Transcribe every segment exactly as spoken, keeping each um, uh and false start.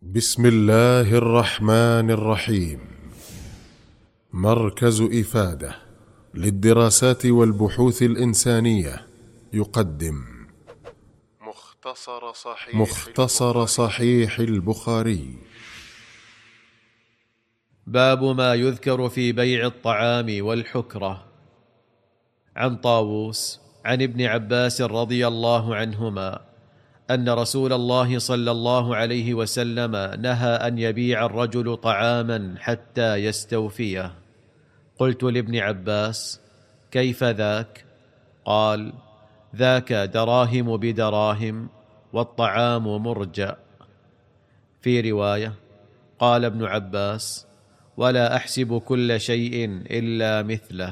بسم الله الرحمن الرحيم. مركز إفادة للدراسات والبحوث الإنسانية يقدم مختصر صحيح, مختصر صحيح البخاري. باب ما يذكر في بيع الطعام والحكرة. عن طاووس عن ابن عباس رضي الله عنهما أن رسول الله صلى الله عليه وسلم نهى أن يبيع الرجل طعاما حتى يستوفيه. قلت لابن عباس: كيف ذاك؟ قال: ذاك دراهم بدراهم والطعام مرجأ. في رواية قال ابن عباس: ولا أحسب كل شيء إلا مثله.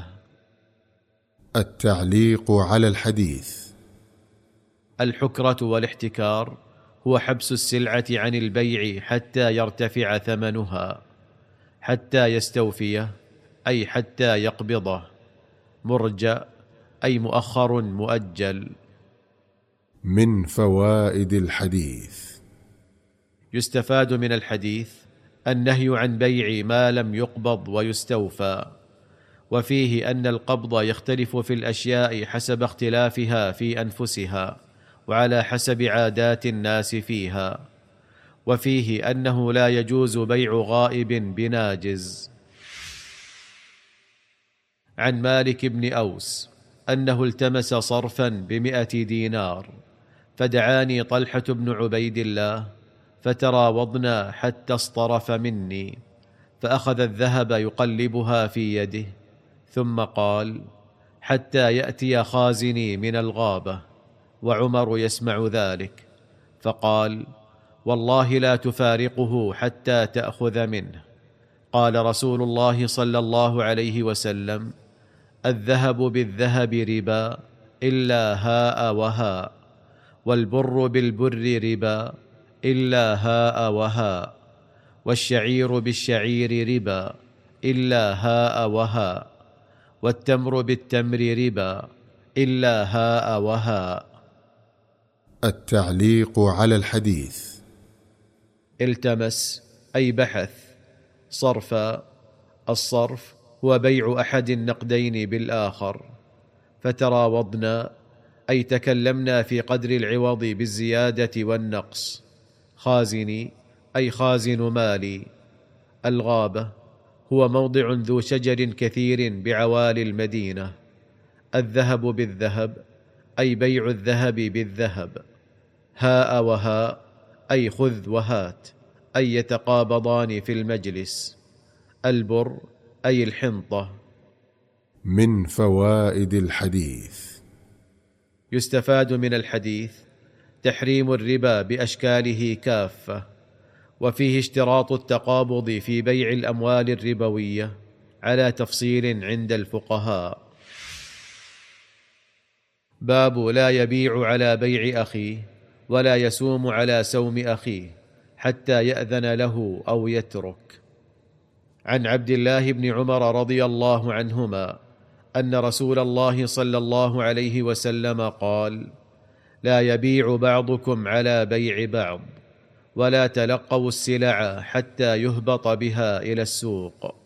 التعليق على الحديث. الحكرة والاحتكار هو حبس السلعة عن البيع حتى يرتفع ثمنها، حتى يستوفيه أي حتى يقبضه، مرجأ أي مؤخر مؤجل. من فوائد الحديث: يستفاد من الحديث النهي عن بيع ما لم يقبض ويستوفى، وفيه أن القبض يختلف في الأشياء حسب اختلافها في أنفسها وعلى حسب عادات الناس فيها، وفيه أنه لا يجوز بيع غائب بناجز. عن مالك بن أوس أنه التمس صرفا بمئة دينار، فدعاني طلحة بن عبيد الله فتراوضنا حتى اصطرف مني، فأخذ الذهب يقلبها في يده، ثم قال: حتى يأتي خازني من الغابة، وعمر يسمع ذلك، فقال: والله لا تفارقه حتى تأخذ منه. قال رسول الله صلى الله عليه وسلم: الذهب بالذهب ربا إلا هاء وهاء، والبر بالبر ربا إلا هاء وهاء، والشعير بالشعير ربا إلا هاء وهاء، والتمر بالتمر ربا إلا هاء وهاء. التعليق على الحديث. التمس أي بحث، صرفا الصرف هو بيع أحد النقدين بالآخر، فتراوضنا أي تكلمنا في قدر العوض بالزيادة والنقص. خازني أي خازن مالي. الغابة هو موضع ذو شجر كثير بعوالي المدينة. الذهب بالذهب أي بيع الذهب بالذهب. هاء وهاء أي خذ وهات، أي يتقابضان في المجلس. البر أي الحنطة. من فوائد الحديث: يستفاد من الحديث تحريم الربا بأشكاله كافة، وفيه اشتراط التقابض في بيع الأموال الربوية على تفصيل عند الفقهاء. باب لا يبيع على بيع أخيه ولا يسوم على سوم أخيه حتى يأذن له أو يترك. عن عبد الله بن عمر رضي الله عنهما أن رسول الله صلى الله عليه وسلم قال: لا يبيع بعضكم على بيع بعض، ولا تلقوا السلع حتى يهبط بها إلى السوق.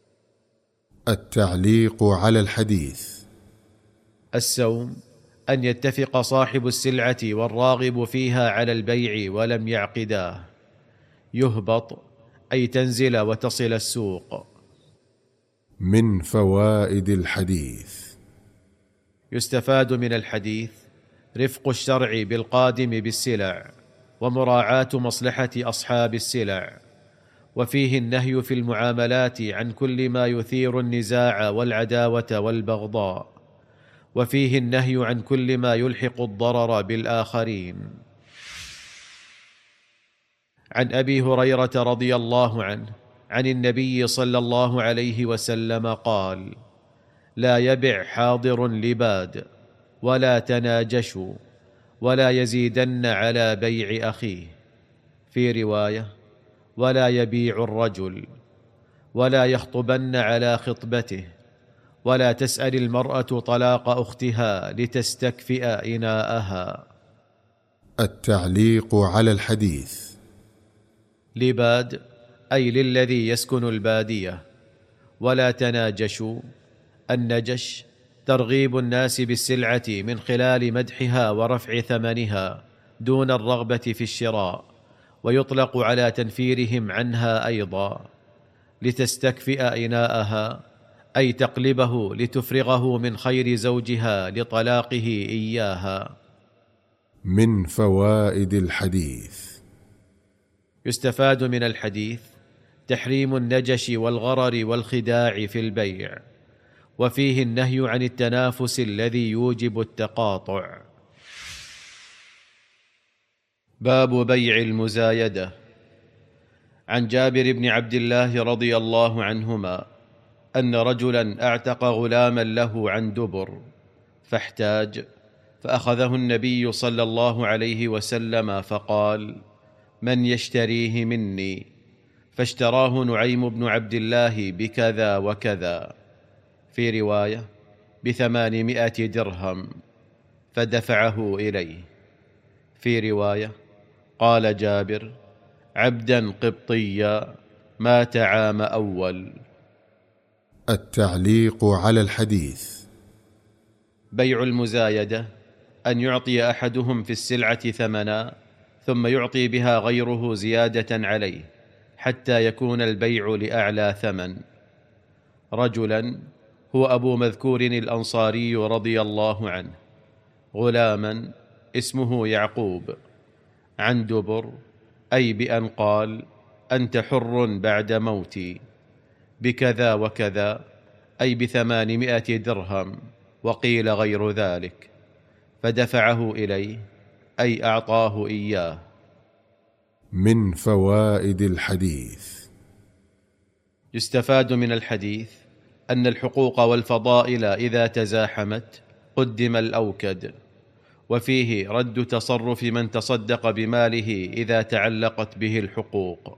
التعليق على الحديث. السوم أن يتفق صاحب السلعة والراغب فيها على البيع ولم يعقداه. يهبط أي تنزل وتصل السوق. من فوائد الحديث: يستفاد من الحديث رفق الشرع بالقادم بالسلع، ومراعاة مصلحة أصحاب السلع، وفيه النهي في المعاملات عن كل ما يثير النزاع والعداوة والبغضاء، وفيه النهي عن كل ما يلحق الضرر بالآخرين. عن أبي هريرة رضي الله عنه عن النبي صلى الله عليه وسلم قال: لا يبع حاضر لباد، ولا تناجشوا، ولا يزيدن على بيع أخيه. في رواية: ولا يبيع الرجل، ولا يخطبن على خطبته، ولا تسأل المرأة طلاق أختها لتستكفئ إناءها. التعليق على الحديث. لباد أي للذي يسكن البادية. ولا تناجشوا. النجش ترغيب الناس بالسلعة من خلال مدحها ورفع ثمنها دون الرغبة في الشراء، ويطلق على تنفيرهم عنها أيضا. لتستكفئ إناءها أي تقلبه لتفرغه من خير زوجها لطلاقه إياها. من فوائد الحديث: يستفاد من الحديث تحريم النجش والغرر والخداع في البيع، وفيه النهي عن التنافس الذي يوجب التقاطع. باب بيع المزايدة. عن جابر بن عبد الله رضي الله عنهما أن رجلا أعتق غلاما له عن دبر فاحتاج، فأخذه النبي صلى الله عليه وسلم فقال: من يشتريه مني؟ فاشتراه نعيم بن عبد الله بكذا وكذا، في رواية بثمانمائة درهم، فدفعه إليه. في رواية قال جابر: عبدا قبطيا مات عام أول. التعليق على الحديث: بيع المزايدة أن يعطي أحدهم في السلعة ثمنا ثم يعطي بها غيره زيادة عليه حتى يكون البيع لأعلى ثمن. رجلا هو أبو مذكور الأنصاري رضي الله عنه، غلاما اسمه يعقوب، عن دبر أي بأن قال: أنت حر بعد موتي، بكذا وكذا أي بثمانمائة درهم، وقيل غير ذلك، فدفعه إليه أي أعطاه إياه. من فوائد الحديث: يستفاد من الحديث أن الحقوق والفضائل إذا تزاحمت قدم الأوكد، وفيه رد تصرف من تصدق بماله إذا تعلقت به الحقوق.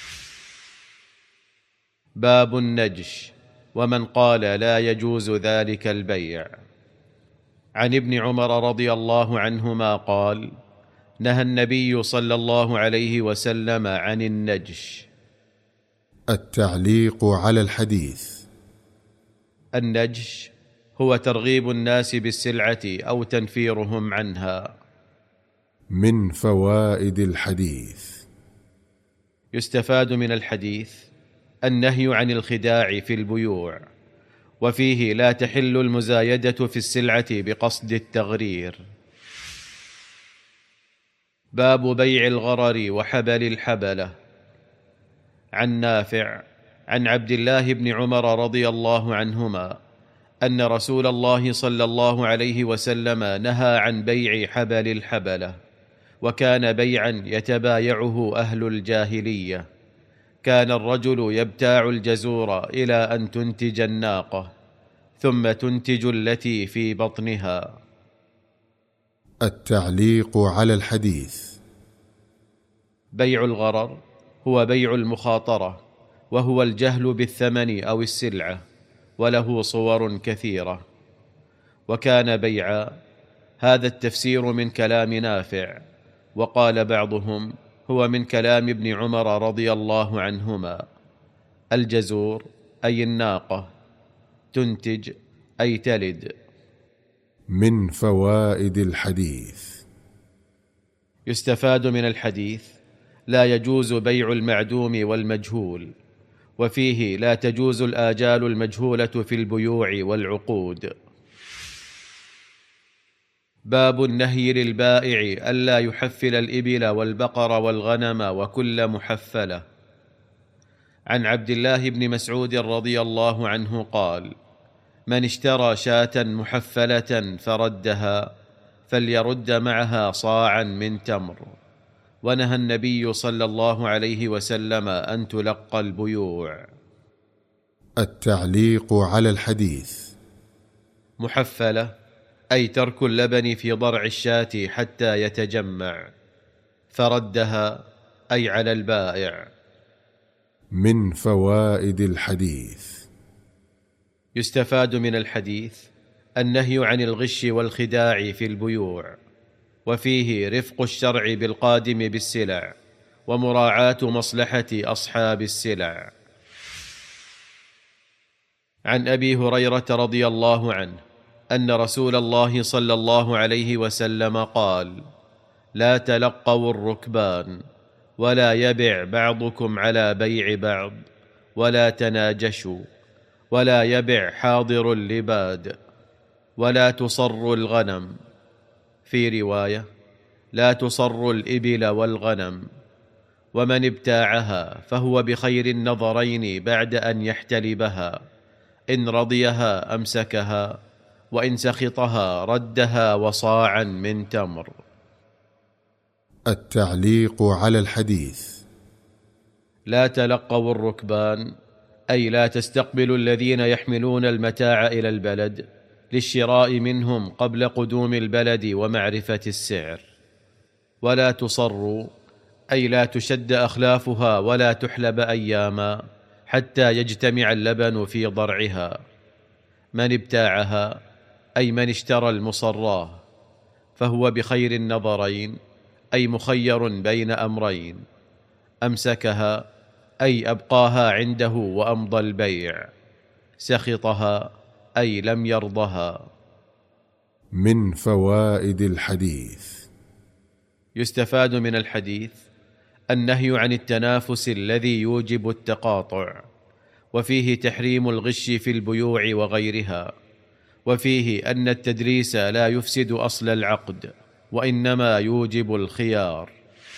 باب النجش ومن قال لا يجوز ذلك البيع. عن ابن عمر رضي الله عنهما قال: نهى النبي صلى الله عليه وسلم عن النجش. التعليق على الحديث: النجش هو ترغيب الناس بالسلعة أو تنفيرهم عنها. من فوائد الحديث: يستفاد من الحديث النهي عن الخداع في البيوع، وفيه لا تحل المزايدة في السلعة بقصد التغرير. باب بيع الغرر وحبل الحبلة. عن نافع عن عبد الله بن عمر رضي الله عنهما أن رسول الله صلى الله عليه وسلم نهى عن بيع حبل الحبلة، وكان بيعا يتبايعه أهل الجاهلية. كان الرجل يبتاع الجزور إلى أن تنتج الناقة، ثم تنتج التي في بطنها. التعليق على الحديث: بيع الغرر هو بيع المخاطرة، وهو الجهل بالثمن أو السلعة، وله صور كثيرة. وكان بيعا هذا التفسير من كلام نافع، وقال بعضهم هو من كلام ابن عمر رضي الله عنهما. الجزور أي الناقة، تنتج أي تلد. من فوائد الحديث: يستفاد من الحديث لا يجوز بيع المعدوم والمجهول، وفيه لا تجوز الآجال المجهولة في البيوع والعقود. باب النهي للبائع ألا يحفل الإبل والبقر والغنم وكل محفلة. عن عبد الله بن مسعود رضي الله عنه قال: من اشترى شاة محفلة فردها فليرد معها صاعا من تمر. ونهى النبي صلى الله عليه وسلم أن تلقى البيوع. التعليق على الحديث: محفلة أي ترك اللبن في ضرع الشاة حتى يتجمع، فردها أي على البائع. من فوائد الحديث: يستفاد من الحديث النهي عن الغش والخداع في البيوع، وفيه رفق الشرع بالقادم بالسلع، ومراعاة مصلحة أصحاب السلع. عن أبي هريرة رضي الله عنه أن رسول الله صلى الله عليه وسلم قال: لا تلقوا الركبان، ولا يبع بعضكم على بيع بعض، ولا تناجشوا، ولا يبع حاضر لباد، ولا تصروا الغنم. في رواية: لا تصروا الإبل والغنم. ومن ابتاعها فهو بخير النظرين بعد أن يحتلبها، إن رضيها أمسكها، وإن سخطها ردها وصاعا من تمر. التعليق على الحديث: لا تلقوا الركبان، أي لا تستقبلوا الذين يحملون المتاع إلى البلد للشراء منهم قبل قدوم البلد ومعرفة السعر. ولا تصروا، أي لا تشد أخلافها ولا تحلب أياما حتى يجتمع اللبن في ضرعها. من ابتاعها، أي من اشترى المصراه، فهو بخير النظرين، أي مخير بين أمرين: أمسكها، أي أبقاها عنده وأمضى البيع، سخطها، أي لم يرضها. من فوائد الحديث: يستفاد من الحديث النهي عن التنافس الذي يوجب التقاطع، وفيه تحريم الغش في البيوع وغيرها، وفيه أن التدليس لا يفسد أصل العقد، وإنما يوجب الخيار.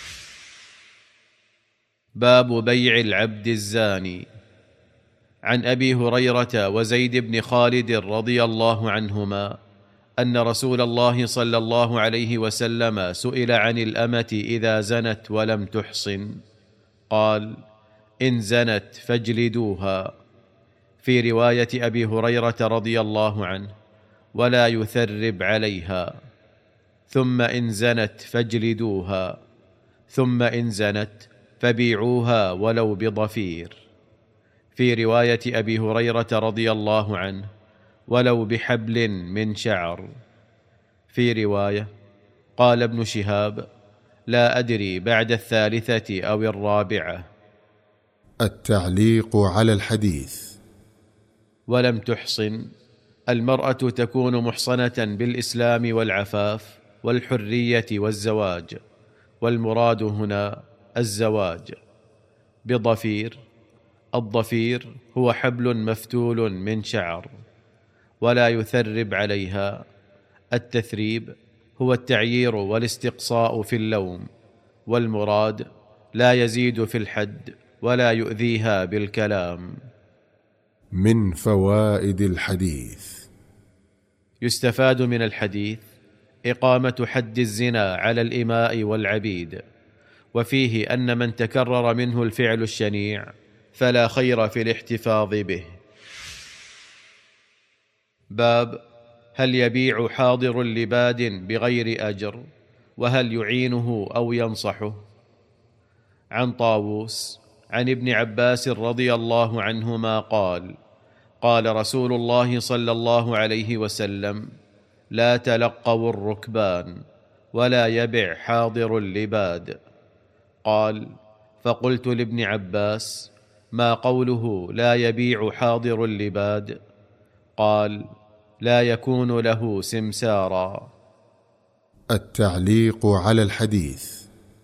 باب بيع العبد الزاني. عن أبي هريرة وزيد بن خالد رضي الله عنهما أن رسول الله صلى الله عليه وسلم سئل عن الأمة إذا زنت ولم تحصن، قال: إن زنت فاجلدوها. في رواية أبي هريرة رضي الله عنه: ولا يثرب عليها. ثم إن زنت فاجلدوها. ثم إن زنت فبيعوها ولو بضفير. في رواية أبي هريرة رضي الله عنه: ولو بحبل من شعر. في رواية: قال ابن شهاب: لا أدري بعد الثالثة أو الرابعة. التعليق على الحديث: ولم تحصن، المرأة تكون محصنة بالإسلام والعفاف والحرية والزواج، والمراد هنا الزواج. بضفير، الضفير هو حبل مفتول من شعر. ولا يثرب عليها، التثريب هو التعيير والاستقصاء في اللوم، والمراد لا يزيد في الحد ولا يؤذيها بالكلام. من فوائد الحديث: يستفاد من الحديث إقامة حد الزنا على الإماء والعبيد، وفيه أن من تكرر منه الفعل الشنيع فلا خير في الاحتفاظ به. باب هل يبيع حاضر لباد بغير أجر، وهل يعينه أو ينصحه. عن طاووس عن ابن عباس رضي الله عنهما قال: قال رسول الله صلى الله عليه وسلم: لا تلقوا الركبان، ولا يبع حاضر لباد. قال: فقلت لابن عباس: ما قوله لا يبيع حاضر لباد؟ قال: لا يكون له سمسارا. التعليق على الحديث: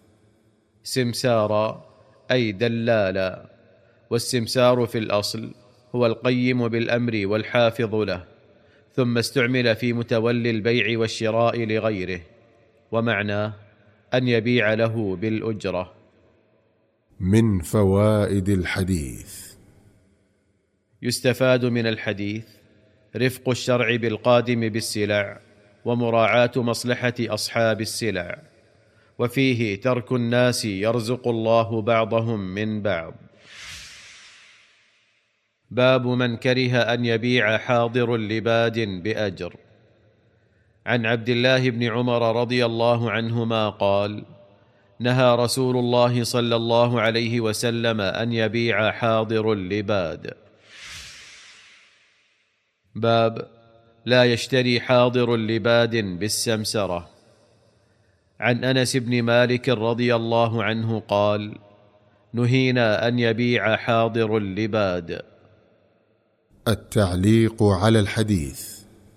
سمسارا أي دلالا، والسمسار في الأصل هو القيم بالأمر والحافظ له، ثم استعمل في متولي البيع والشراء لغيره، ومعناه أن يبيع له بالأجرة. من فوائد الحديث: يستفاد من الحديث رفق الشرع بالقادم بالسلع، ومراعاة مصلحة أصحاب السلع، وفيه ترك الناس يرزق الله بعضهم من بعض. باب من كره أن يبيع حاضر لباد بأجر. عن عبد الله بن عمر رضي الله عنهما قال: نهى رسول الله صلى الله عليه وسلم أن يبيع حاضر لباد. باب لا يشتري حاضر لباد بالسمسرة. عن أنس بن مالك رضي الله عنه قال: نهينا أن يبيع حاضر اللباد. التعليق على الحديث.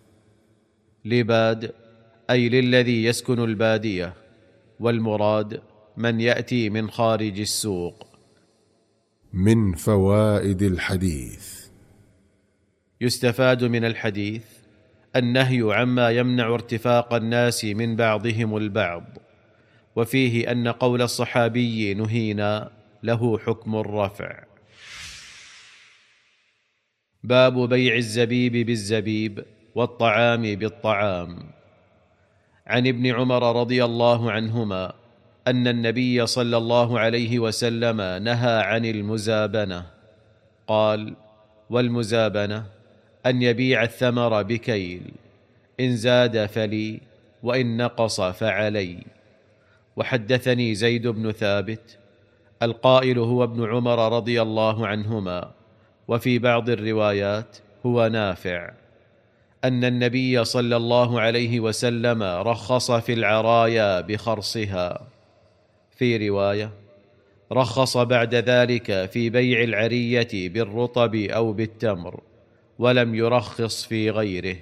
لباد أي للذي يسكن البادية، والمراد من يأتي من خارج السوق. من فوائد الحديث: يستفاد من الحديث النهي عما يمنع ارتفاق الناس من بعضهم البعض، وفيه أن قول الصحابي نهينا له حكم الرفع. باب بيع الزبيب بالزبيب والطعام بالطعام. عن ابن عمر رضي الله عنهما أن النبي صلى الله عليه وسلم نهى عن المزابنة. قال: والمزابنة أن يبيع الثمر بكيل، إن زاد فلي وإن نقص فعلي. وحدثني زيد بن ثابت، القائل هو ابن عمر رضي الله عنهما، وفي بعض الروايات هو نافع، أن النبي صلى الله عليه وسلم رخص في العرايا بخرصها. في رواية: رخص بعد ذلك في بيع العرية بالرطب أو بالتمر، ولم يرخص في غيره.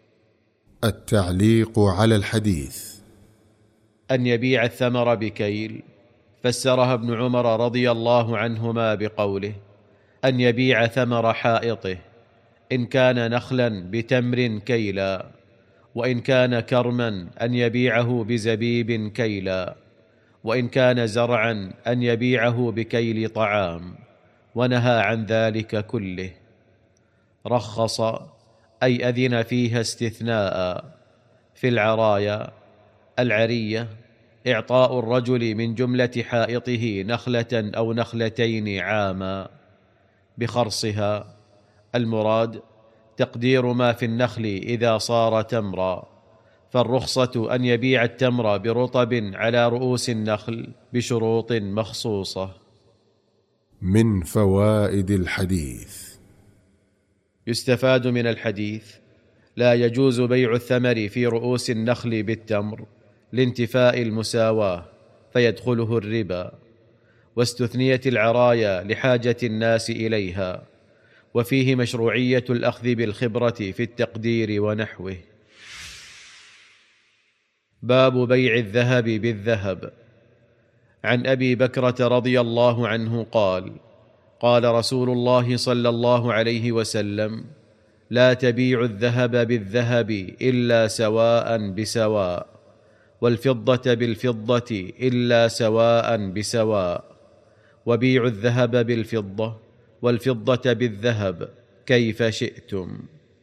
التعليق على الحديث. أن يبيع الثمر بكيل فسرها ابن عمر رضي الله عنهما بقوله: أن يبيع ثمر حائطه، إن كان نخلا بتمر كيلا، وإن كان كرما أن يبيعه بزبيب كيلا، وإن كان زرعا أن يبيعه بكيل طعام، ونهى عن ذلك كله. رخص أي أذن فيها استثناء. في العرايا: العرية إعطاء الرجل من جملة حائطه نخلة أو نخلتين عاما. بخرصها المراد تقدير ما في النخل إذا صار تمرا، فالرخصة أن يبيع التمر برطب على رؤوس النخل بشروط مخصوصة. من فوائد الحديث: يستفاد من الحديث لا يجوز بيع الثمر في رؤوس النخل بالتمر لانتفاء المساواة فيدخله الربا، واستثنيت العرايا لحاجة الناس إليها، وفيه مشروعية الأخذ بالخبرة في التقدير ونحوه. باب بيع الذهب بالذهب. عن أبي بكرة رضي الله عنه قال: قال رسول الله صلى الله عليه وسلم: لا تبيعوا الذهب بالذهب إلا سواء بسواء، والفضة بالفضة إلا سواء بسواء، وبيعوا الذهب بالفضة والفضة بالذهب كيف شئتم.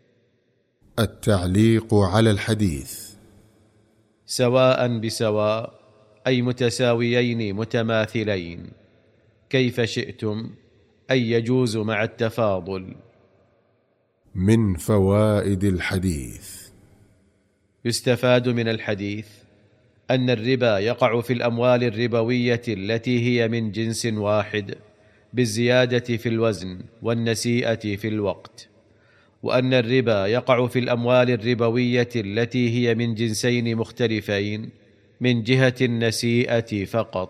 التعليق على الحديث. سواء بسواء أي متساويين متماثلين، كيف شئتم أي يجوز مع التفاضل. من فوائد الحديث: يستفاد من الحديث أن الربا يقع في الأموال الربوية التي هي من جنس واحد بالزيادة في الوزن والنسيئة في الوقت، وأن الربا يقع في الأموال الربوية التي هي من جنسين مختلفين من جهة النسيئة فقط.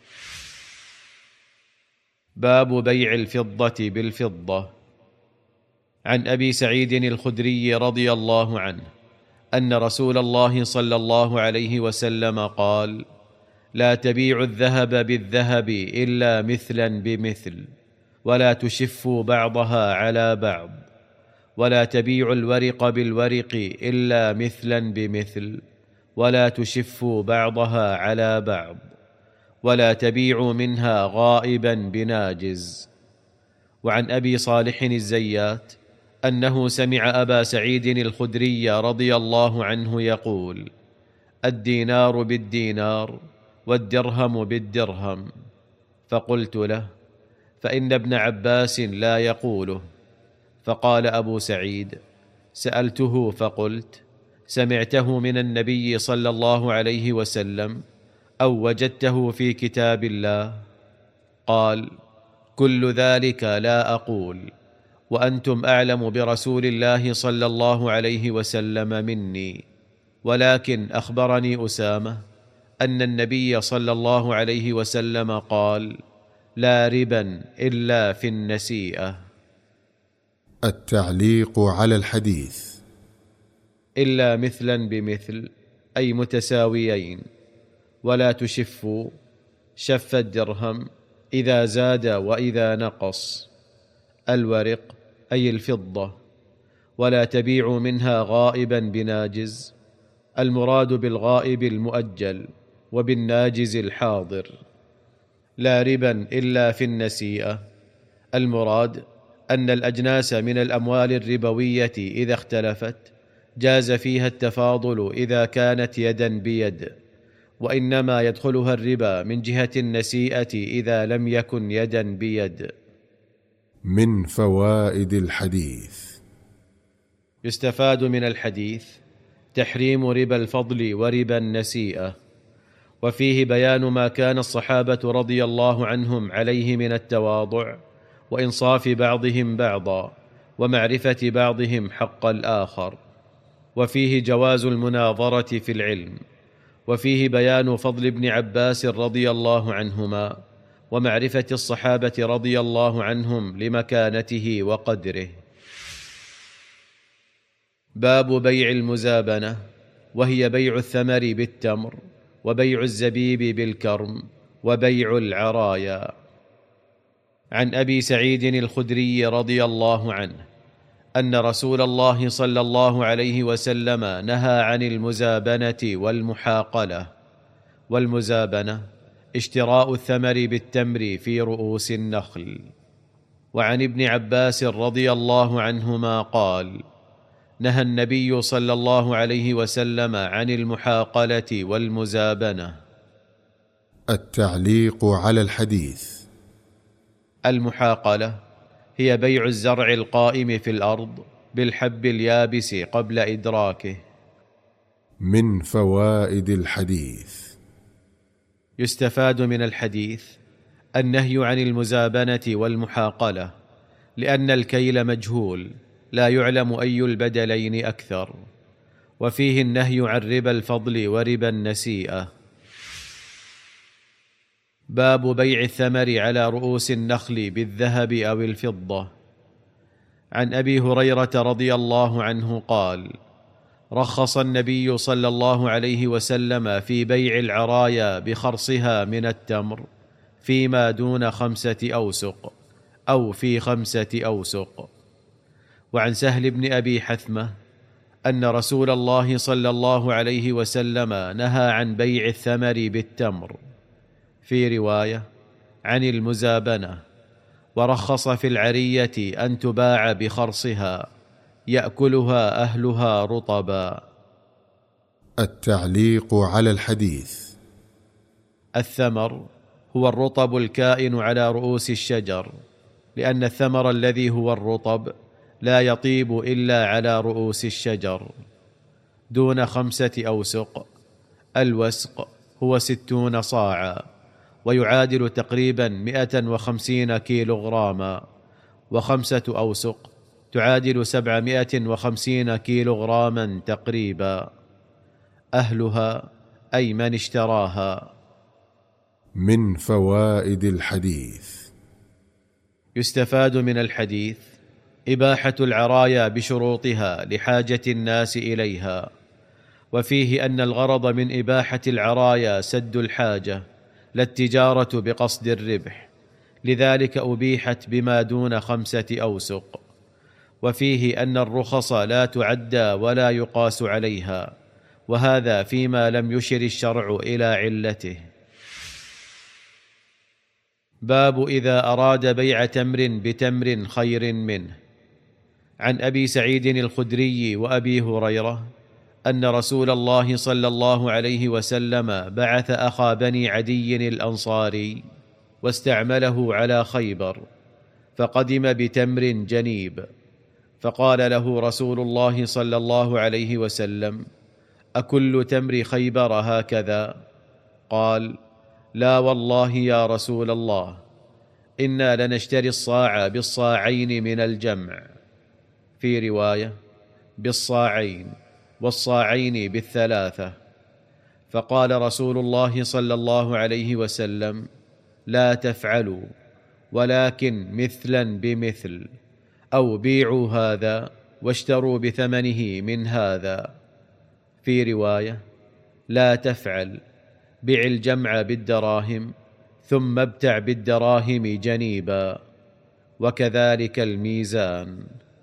باب بيع الفضة بالفضة. عن أبي سعيد الخدري رضي الله عنه أن رسول الله صلى الله عليه وسلم قال: لا تبيعوا الذهب بالذهب إلا مثلا بمثل، ولا تشفوا بعضها على بعض، ولا تبيعوا الورق بالورق إلا مثلا بمثل، ولا تشفوا بعضها على بعض، ولا تبيعوا منها غائبا بناجز. وعن أبي صالح الزيات أنه سمع أبا سعيد الخدري رضي الله عنه يقول: الدينار بالدينار والدرهم بالدرهم. فقلت له: فإن ابن عباس لا يقوله. فقال أبو سعيد: سألته فقلت: سمعته من النبي صلى الله عليه وسلم أو وجدته في كتاب الله؟ قال: كل ذلك لا أقول، وأنتم أعلم برسول الله صلى الله عليه وسلم مني، ولكن أخبرني أسامة أن النبي صلى الله عليه وسلم قال: لا ربا إلا في النسيئة. التعليق على الحديث: إلا مثلا بمثل، أي متساويين. ولا تشفوا، شف الدرهم إذا زاد وإذا نقص. الورق أي الفضة. ولا تبيعوا منها غائبا بناجز. المراد بالغائب المؤجل، وبالناجز الحاضر. لا ربا إلا في النسيئة، المراد أن الأجناس من الأموال الربوية إذا اختلفت جاز فيها التفاضل إذا كانت يدا بيد، وإنما يدخلها الربا من جهة النسيئة إذا لم يكن يدا بيد. من فوائد الحديث: يستفاد من الحديث تحريم ربا الفضل وربا النسيئة، وفيه بيان ما كان الصحابة رضي الله عنهم عليه من التواضع وإنصاف بعضهم بعضا، ومعرفة بعضهم حق الآخر. وفيه جواز المناظرة في العلم، وفيه بيان فضل ابن عباس رضي الله عنهما، ومعرفة الصحابة رضي الله عنهم لمكانته وقدره. باب بيع المزابنة، وهي بيع الثمر بالتمر، وبيع الزبيب بالكرم، وبيع العرايا. عن أبي سعيد الخدري رضي الله عنه أن رسول الله صلى الله عليه وسلم نهى عن المزابنة والمحاقلة. والمزابنة اشتراء الثمر بالتمر في رؤوس النخل. وعن ابن عباس رضي الله عنهما قال: نهى النبي صلى الله عليه وسلم عن المحاقلة والمزابنة. التعليق على الحديث: المحاقلة هي بيع الزرع القائم في الأرض بالحب اليابس قبل إدراكه. من فوائد الحديث: يستفاد من الحديث النهي عن المزابنة والمحاقلة، لأن الكيل مجهول، لا يعلم أي البدلين أكثر. وفيه النهي عن ربا الفضل وربا النسيئة. باب بيع الثمر على رؤوس النخل بالذهب أو الفضة. عن أبي هريرة رضي الله عنه قال: رخص النبي صلى الله عليه وسلم في بيع العرايا بخرصها من التمر فيما دون خمسة أوسق، أو في خمسة أوسق. وعن سهل بن أبي حثمة أن رسول الله صلى الله عليه وسلم نهى عن بيع الثمر بالتمر، في رواية عن المزابنة، ورخص في العرية أن تباع بخرصها يأكلها أهلها رطبا. التعليق على الحديث: الثمر هو الرطب الكائن على رؤوس الشجر، لأن الثمر الذي هو الرطب لا يطيب إلا على رؤوس الشجر. دون خمسة أوسق، الوسق هو ستون صاعا، ويعادل تقريبا مئة وخمسين كيلوغراما، وخمسة أوسق تعادل سبعمائة وخمسين كيلوغراما تقريبا. أهلها أي من اشتراها. من فوائد الحديث: يستفاد من الحديث إباحة العرايا بشروطها لحاجة الناس إليها، وفيه أن الغرض من إباحة العرايا سد الحاجة، لا التجارة بقصد الربح، لذلك أبيحت بما دون خمسة أوسق. وفيه أن الرخص لا تعدى ولا يقاس عليها، وهذا فيما لم يشر الشرع إلى علته. باب إذا أراد بيع تمر بتمر خير منه. عن أبي سعيد الخدري وأبي هريرة أن رسول الله صلى الله عليه وسلم بعث أخا بني عدي الأنصاري واستعمله على خيبر، فقدم بتمر جنيب، فقال له رسول الله صلى الله عليه وسلم: أكل تمر خيبر هكذا؟ قال: لا والله يا رسول الله، إنا لنشتري الصاع بالصاعين من الجمع، في رواية بالصاعين، والصاعين بالثلاثة. فقال رسول الله صلى الله عليه وسلم: لا تفعلوا، ولكن مثلا بمثل، أو بيعوا هذا واشتروا بثمنه من هذا. في رواية: لا تفعل، بع الجمع بالدراهم ثم ابتع بالدراهم جنيبا. وكذلك الميزان.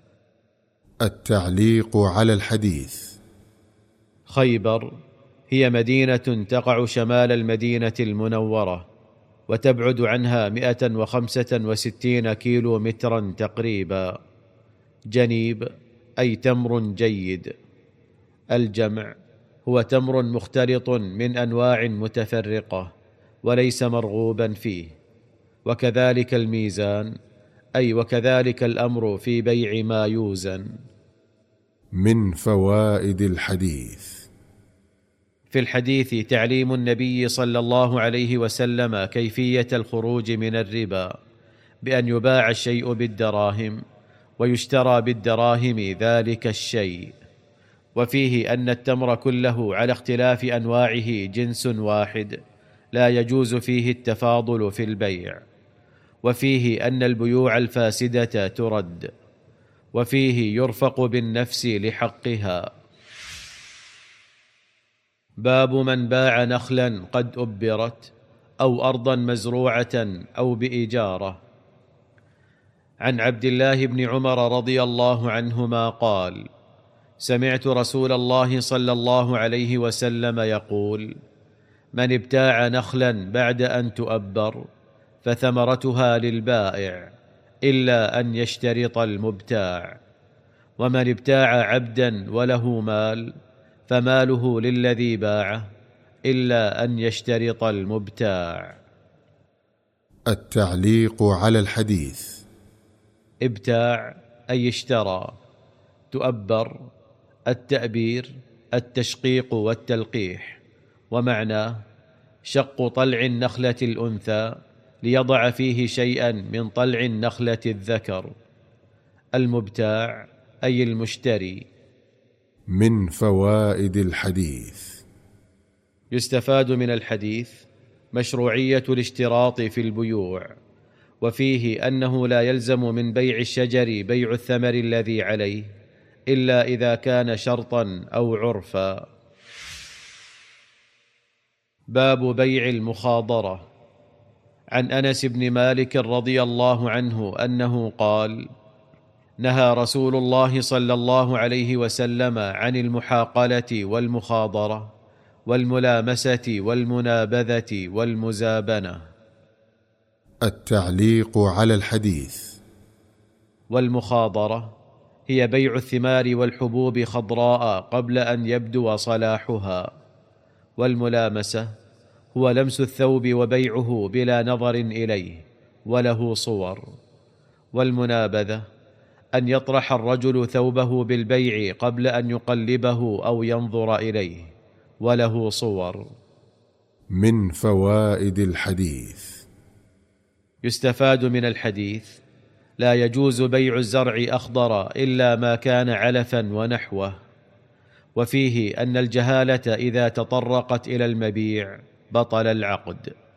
التعليق على الحديث. خيبر هي مدينة تقع شمال المدينة المنورة، وتبعد عنها مئة وخمسة وستين كيلو مترا تقريبا. جنيب أي تمر جيد. الجمع هو تمر مختلط من أنواع متفرقة وليس مرغوبا فيه. وكذلك الميزان أي وكذلك الأمر في بيع ما يوزن. من فوائد الحديث: في الحديث تعليم النبي صلى الله عليه وسلم كيفية الخروج من الربا، بأن يباع الشيء بالدراهم ويشترى بالدراهم ذلك الشيء. وفيه أن التمر كله على اختلاف أنواعه جنس واحد، لا يجوز فيه التفاضل في البيع. وفيه أن البيوع الفاسدة ترد. وفيه يرفق بالنفس لحقها. باب من باع نخلا قد أبرت، أو أرضا مزروعة أو بإجارة. عن عبد الله بن عمر رضي الله عنهما قال: سمعت رسول الله صلى الله عليه وسلم يقول: من ابتاع نخلا بعد أن تؤبر فثمرتها للبائع إلا أن يشترط المبتاع، ومن ابتاع عبدا وله مال فماله للذي باعه إلا أن يشترط المبتاع. التعليق على الحديث. ابتاع أي اشترى. تؤبر التأبير التشقيق والتلقيح، ومعناه شق طلع النخلة الأنثى ليضع فيه شيئا من طلع النخلة الذكر. المبتاع أي المشتري. من فوائد الحديث: يستفاد من الحديث مشروعية الاشتراط في البيوع، وفيه أنه لا يلزم من بيع الشجر بيع الثمر الذي عليه إلا إذا كان شرطا أو عرفا. باب بيع المخاضرة. عن أنس بن مالك رضي الله عنه أنه قال: نهى رسول الله صلى الله عليه وسلم عن المحاقلة والمخاضرة والملامسة والمنابذة والمزابنة. التعليق على الحديث. والمخاضرة هي بيع الثمار والحبوب خضراء قبل أن يبدو صلاحها. والملامسة هو لمس الثوب وبيعه بلا نظر إليه، وله صور. والمنابذة أن يطرح الرجل ثوبه بالبيع قبل أن يقلبه أو ينظر إليه، وله صور. من فوائد الحديث: يستفاد من الحديث لا يجوز بيع الزرع أخضر إلا ما كان علفا ونحوه. وفيه أن الجهالة إذا تطرقت إلى المبيع بطل العقد.